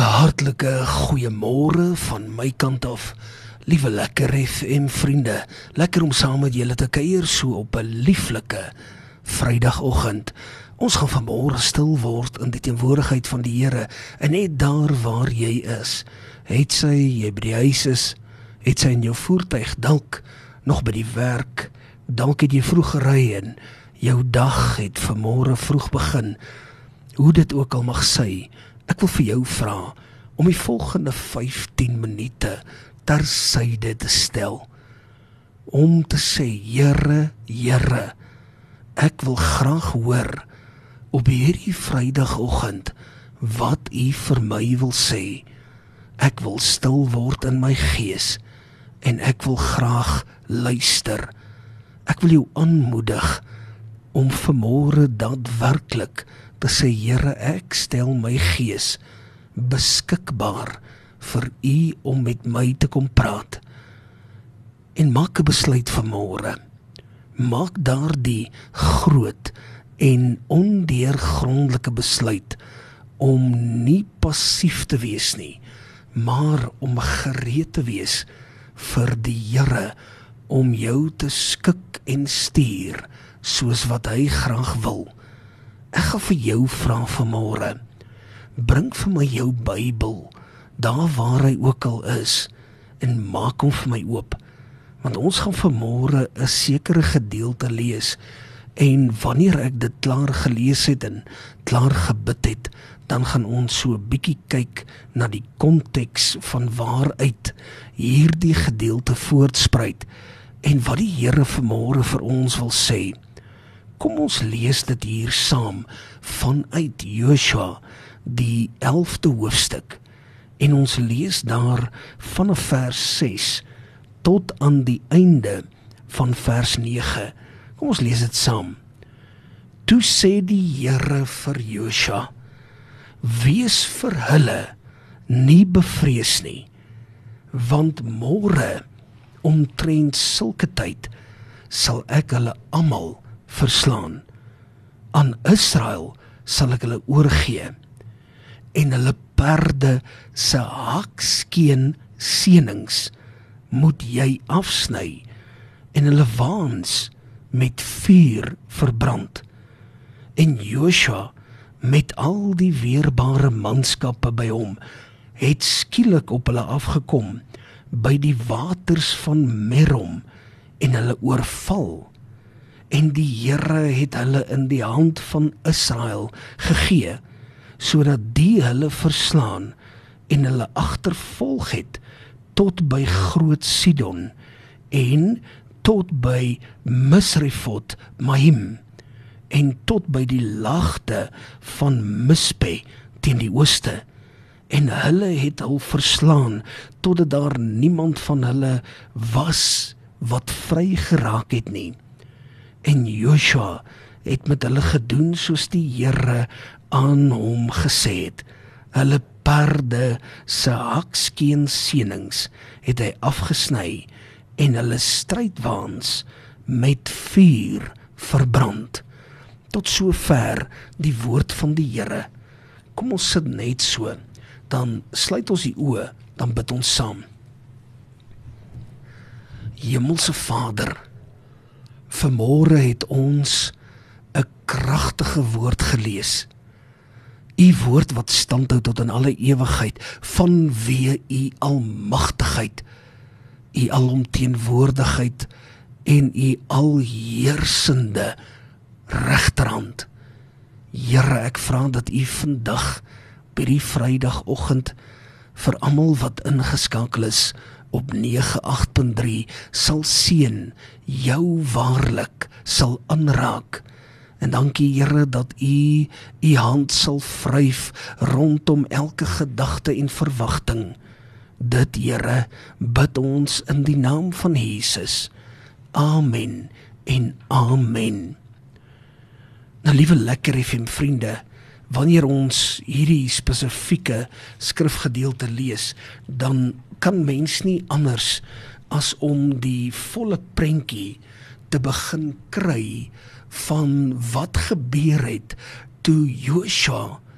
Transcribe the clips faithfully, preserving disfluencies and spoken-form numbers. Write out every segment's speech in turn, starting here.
Hartlike goeiemôre van my kant af, liewe Lekker F M vriende. Lekker om saam met julle te kuier so op 'n lieflike Vrydagoggend. Ons gaan vanmôre stil word in die teenwoordigheid van die Here, en net daar waar jy is, het sy jy by die huis is, het sy in jou voertuig, dalk nog by die werk, dalk het jy vroeg gery en jou dag het vanmôre vroeg begin. Hoe dit ook al mag sy, ek wil vir jou vra om die volgende vyftien minute ter syde te stel, om te sê, Here, Here, ek wil graag hoor op hierdie Vrydagoggend wat U vir my wil sê. Ek wil stil word in my gees en ek wil graag luister. Ek wil jou aanmoedig om vanmôre daadwerklik te sê, Here, ek stel my gees beskikbaar vir U om met my te kom praat. En maak 'n besluit vanmôre. Maak daardie groot en ondeurgrondelike besluit om nie passief te wees nie, maar om gereed te wees vir die Here om jou te skik en stuur soos wat hy graag wil. Ek gaan vir jou vra vanmôre, bring vir my jou Bybel, daar waar hy ook al is, en maak hom vir my oop, want ons gaan vanmôre 'n sekere gedeelte lees, en wanneer ek dit klaar gelees het en klaar gebid het, dan gaan ons so 'n bietjie kyk na die konteks van waaruit hierdie gedeelte voortspruit, en wat die Here vanmôre vir ons wil sê. Kom ons lees dit hier saam vanuit Josua, die elfde hoofstuk, en ons lees daar vanaf vers ses tot aan die einde van vers nege. Kom ons lees dit saam. Toe sê die Here vir Josua, wees vir hulle nie bevrees nie, want môre omtrent sulke tyd sal ek hulle almal verslaan. Aan Israel sal ek hulle oorgee, en hulle perde se hakskeen senings moet jy afsny, en hulle waans met vuur verbrand. En Josua met al die weerbare manskappe by hom het skielik op hulle afgekom by die waters van Merom en hulle oorval. En die Here het hulle in die hand van Israel gegee, sodat die hulle verslaan en hulle agtervolg het tot by Groot Sidon en tot by Misrefot Maim en tot by die laagte van Mispe teen die ooste. En hulle het hul verslaan totdat daar niemand van hulle was wat vry geraak het nie. En Josua het met hulle gedoen soos die Here aan hom gesê het. Hulle perde se hakskeen senings het hy afgesny en hulle strydwaans met vuur verbrand. Tot sover die woord van die Here. Kom ons sit net so, dan sluit ons die oë, dan bid ons saam. Hemelse Vader, vanmôre het ons 'n kragtige woord gelees. U woord wat standhou tot in alle ewigheid, vanweë U almagtigheid, U alomteenwoordigheid en U alheersende regterhand. Here, ek vra dat U vandag by die Vrydagoggend vir almal wat ingeskakel is op nege agt punt drie sal seën, jou waarlik sal aanraak. En dankie Here dat U U hand sal vryf rondom elke gedagte en verwagting. Dit Here bid ons in die naam van Jesus. Amen en amen. Nou liewe Lekker F M vriende, wanneer ons hierdie spesifieke skrifgedeelte lees, dan kan mens nie anders as om die volle prentjie te begin kry van wat gebeur het toe Josua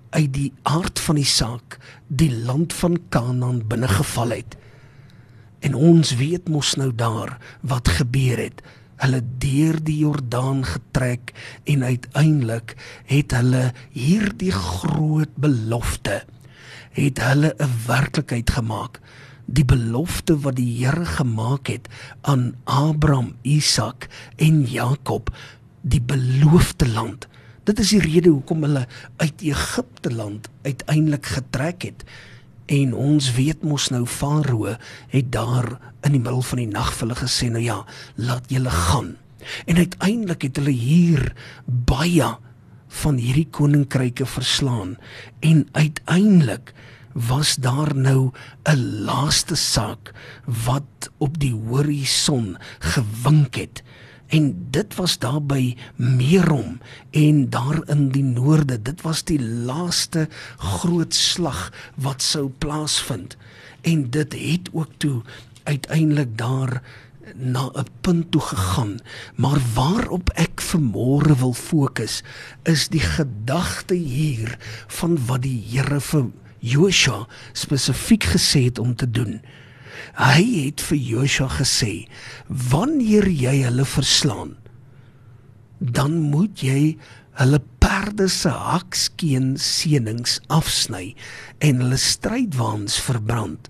uit die aard van die saak die land van Kanaan binnengeval het. En ons weet mos nou daar wat gebeur het. Hulle deur die Jordaan getrek en uiteindelik het hulle hierdie groot belofte, het hulle 'n werklikheid gemaak. Die belofte wat die Here gemaak het aan Abraham, Isak en Jakob, die beloofde land. Dit is die rede hoekom hulle uit Egipte land uiteindelik getrek het. En ons weet mos nou, Farao het daar in die middel van die nag vir hulle gesê, nou ja, laat julle gaan. En uiteindelik het hulle hier baie van hierdie koninkryke verslaan. En uiteindelik was daar nou 'n laaste saak wat op die horison gewink het. En dit was daar by Merom en daar in die noorde. Dit was die laaste groot slag wat sou plaasvind. En dit het ook toe uiteindelik daar na 'n punt toe gegaan. Maar waarop ek vanmôre wil fokus, is die gedagte hier van wat die Here vir Josua spesifiek gesê het om te doen. Hy het vir Josua gesê, wanneer jy hulle verslaan, dan moet jy hulle perde se hakskeen senings afsny en hulle strydwaans verbrand.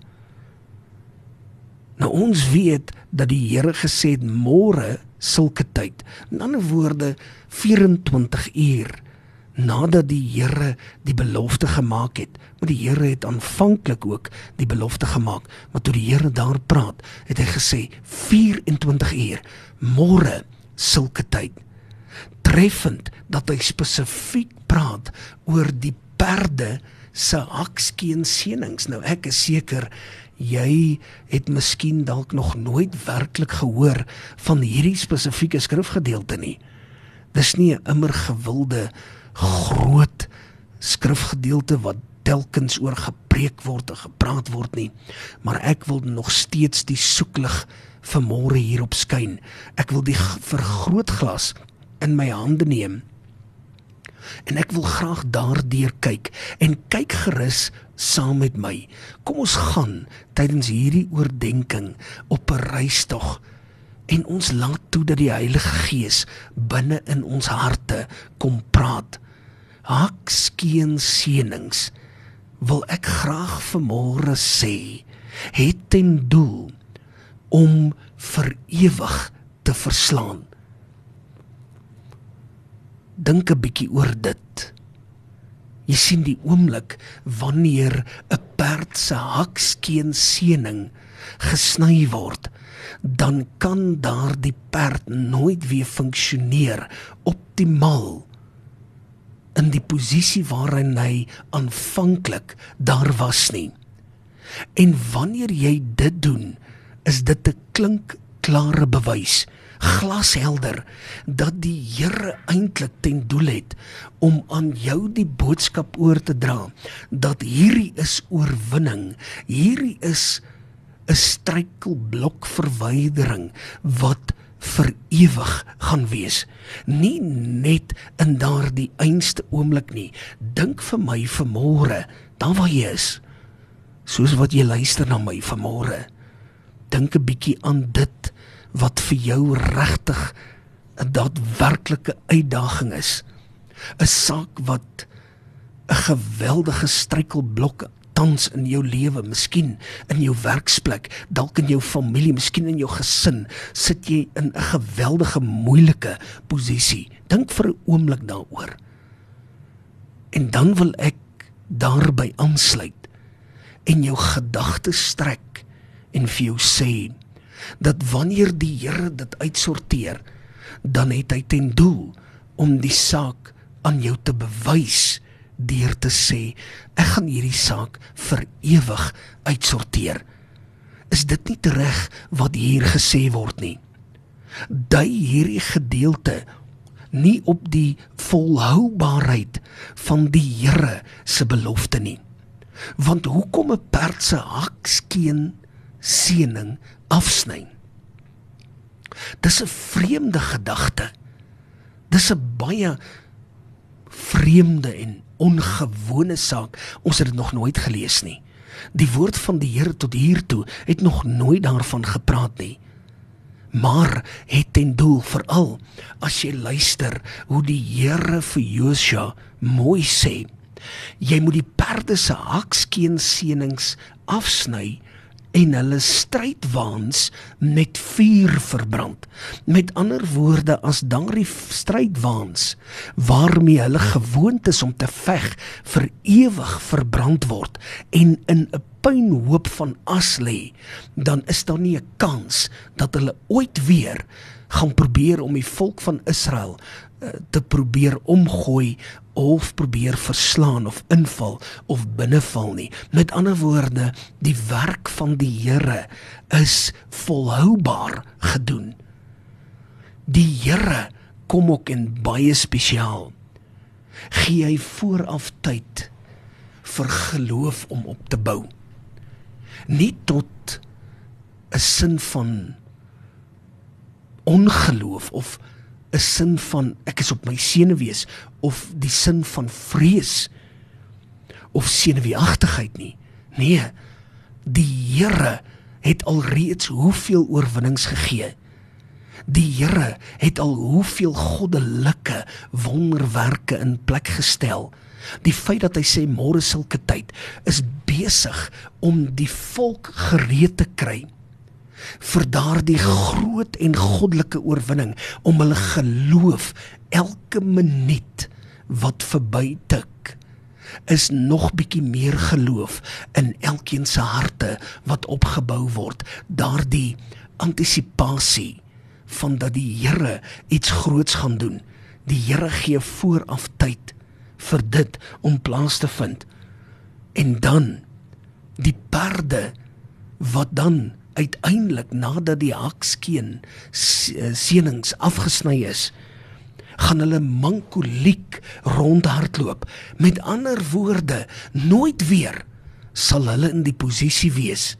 Nou ons weet dat die Here gesê het, môre sulke tyd, in ander woorde vyf-en-twintig uur, nadat die Here die belofte gemaak het, maar die Here het aanvanklik ook die belofte gemaak, maar toe die Here daar praat, het hy gesê, vyf-en-twintig uur, môre sulke tyd, treffend dat hy spesifiek praat oor die perde se hakskeen senings. Nou ek is seker, jy het miskien dalk nog nooit werklik gehoor van hierdie spesifieke skrifgedeelte nie. Dis nie 'n immer gewilde groot skrifgedeelte wat telkens oor gepreek word en gepraat word nie, maar ek wil nog steeds die soeklig vanmôre hierop skyn. Ek wil die vergrootglas in my hande neem en ek wil graag daardeur kyk en kyk gerus saam met my. Kom ons gaan tydens hierdie oordenking op 'n reistog en ons laat toe dat die Heilige Gees binne in ons harte kom praat. Hakskeen senings, wil ek graag vanmôre sê, het ten doel om vir ewig te verslaan. Dink 'n bietjie oor dit. Jy sien die oomblik wanneer 'n perd se hakskeen sening gesny word, dan kan daardie perd nooit weer funksioneer optimaal in die posisie waarin hy aanvanklik daar was nie. En wanneer jy dit doen, is dit 'n klinkklare bewys, glashelder, dat die Here eintlik ten doel het om aan jou die boodskap oor te dra, dat hierdie is oorwinning, hierdie is 'n struikelblok verwydering wat vir ewig gaan wees. Nie net in daardie einste oomblik nie. Dink vir my vanmôre, daar waar jy is, soos wat jy luister na my vanmôre, dink 'n bietjie aan dit wat vir jou regtig 'n daadwerklike uitdaging is. 'n Saak wat 'n geweldige struikelblok tans in jou lewe, miskien in jou werksplek, dalk in jou familie, miskien in jou gesin, sit jy in 'n geweldige moeilike posisie. Dink vir 'n oomblik daaroor. En dan wil ek daarby aansluit en jou gedagtes strek en vir jou sê, dat wanneer die Here dit uitsorteer, dan het hy ten doel om die saak aan jou te bewys, deur te sê, ek gaan hierdie saak vir ewig uitsorteer. Is dit nie reg wat hier gesê word nie? Dui hierdie gedeelte nie op die volhoubaarheid van die Here se belofte nie. Want hoekom 'n perd se hakskeen sening afsny? Dis 'n vreemde gedagte. Dis 'n baie vreemde en ongewone saak. Ons het dit nog nooit gelees nie. Die woord van die Here tot hiertoe het nog nooit daarvan gepraat nie. Maar het ten doel, veral as jy luister hoe die Here vir Josua mooi sê, jy moet die perde se hakskeensenings afsny en hulle strydwaans met vuur verbrand. Met ander woorde, as daardie strydwaans waarmee hulle gewoond is om te veg vir ewig verbrand word en in 'n puinhoop van as lê, dan is daar nie 'n kans dat hulle ooit weer gaan probeer om die volk van Israel uh, te probeer omgooi of probeer verslaan of inval of binneval nie. Met ander woorde, die werk van die Here is volhoubaar gedoen. Die Here kom ook in baie spesiaal. Gee hy vooraf tyd vir geloof om op te bou. Nie tot 'n sin van ongeloof of 'n sin van ek is op my senuwees of die sin van vrees of senuweeagtigheid nie. Nee, die Here het alreeds hoeveel oorwinnings gegee. Die Here het al hoeveel goddelike wonderwerke in plek gestel. Die feit dat hy sê môre sulke tyd is besig om die volk gereed te kry vir daardie groot en goddelike oorwinning, om hulle geloof elke minuut wat verby tik, is nog bietjie meer geloof in elkeen se harte wat opgebou word, daardie antisipasie van dat die Here iets groots gaan doen. Die Here gee vooraf tyd vir dit om plaas te vind. En dan die perde wat dan uiteindelik nadat die hakskeen senings afgesny is, gaan hulle mankoliek rondhardloop. Met ander woorde, nooit weer sal hulle in die posisie wees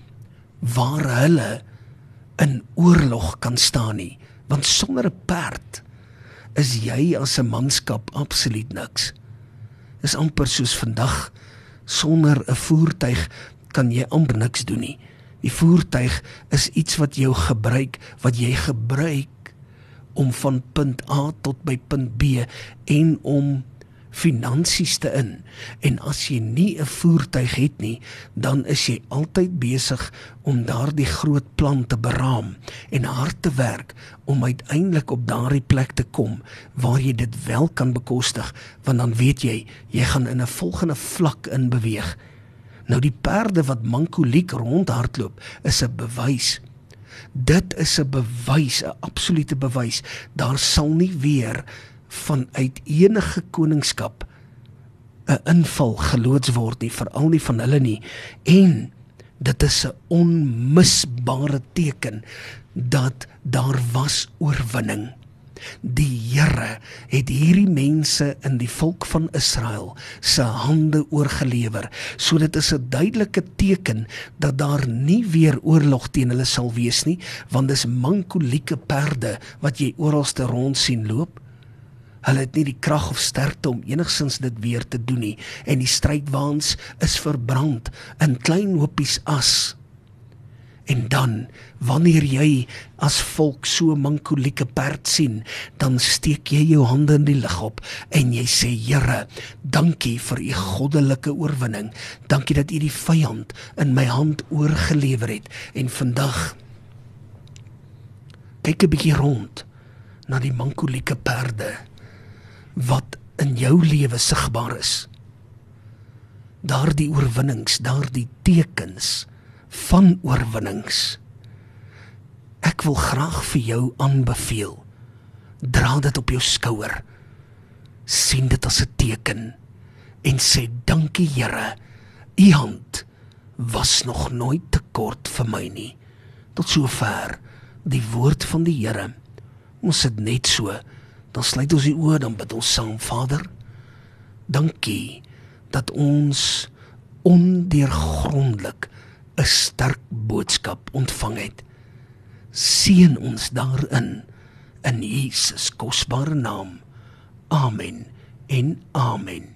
waar hulle in oorlog kan staan nie. Want sonder 'n perd is jy as 'n manskap absoluut niks. Is amper soos vandag, sonder 'n voertuig kan jy amper niks doen nie. Die voertuig is iets wat jou gebruik, wat jy gebruik om van punt A tot by punt B en om finansies te in. En as jy nie 'n voertuig het nie, dan is jy altyd besig om daardie groot plan te beraam en hard te werk om uiteindelik op daardie plek te kom waar jy dit wel kan bekostig, want dan weet jy, jy gaan in 'n volgende vlak in beweeg. Nou die perde wat mankoliek rondhardloop is 'n bewys. Dit is 'n bewys, 'n absolute bewys. Daar sal nie weer vanuit enige koningskap 'n inval geloods word nie, veral nie van hulle nie. En dit is 'n onmisbare teken dat daar was oorwinning. Die Here het hierdie mense in die volk van Israel se hande oorgelewer. So dit is 'n duidelike teken dat daar nie weer oorlog teen hulle sal wees nie, want dis mankolieke perde wat jy oralste rond sien loop. Hulle het nie die krag of sterkte om enigsins dit weer te doen nie, en die strydwaans is verbrand in klein hoopies as. En dan, wanneer jy as volk so mankolieke perd sien, dan steek jy jou hande in die lug op en jy sê, Here, dankie vir u goddelike oorwinning. Dankie dat u die vyand in my hand oorgelewer het. En vandag, kyk 'n bietjie rond na die mankolieke perde wat in jou lewe sigbaar is. Daardie oorwinnings, daardie tekens van oorwinnings. Ek wil graag vir jou aanbeveel, dra dit op jou skouer, sien dit as 'n teken, en sê, dankie Here, u hand was nog nooit te kort vir my nie. Tot sover die woord van die Here. Ons sit net so, dan sluit ons die oë, dan bid ons saam. Vader, dankie dat ons ondeurgrondelik 'n sterk boodskap ontvang het. Seën ons daarin, in Jesus kosbare naam. Amen en amen.